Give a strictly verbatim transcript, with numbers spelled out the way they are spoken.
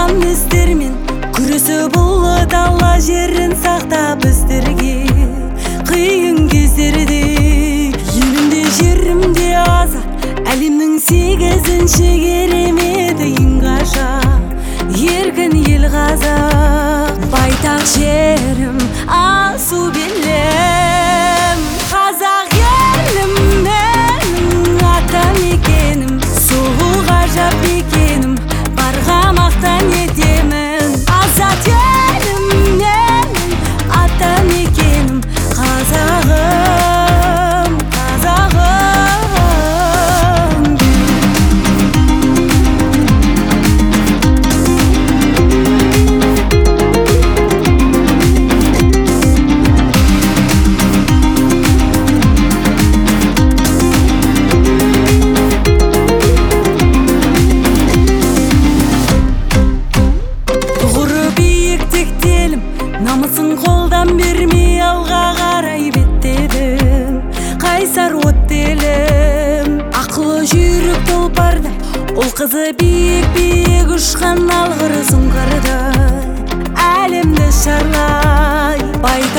жалған іздермен күресіп ұлы дала жерін сақта біздерге қиын кездерде. Елімде жерімде азат, әлемнің сегізінші кереметі ең ғажап еркін ел қазақ. Байтақ жерім асу белем, қазақ елім менің атамекенім. Сұлу ғажап мекенім, барға мақтан етемін. Азат елім менің атамекенім, қазағым, қазағым. Намысын қолдан бермей алға қарай беттедім, қайсар оттелім. Ақылы жүйрік тұлпардай, ол қызы биік-биік ұшқан алғыр сұңқардай, әлемді шарлай.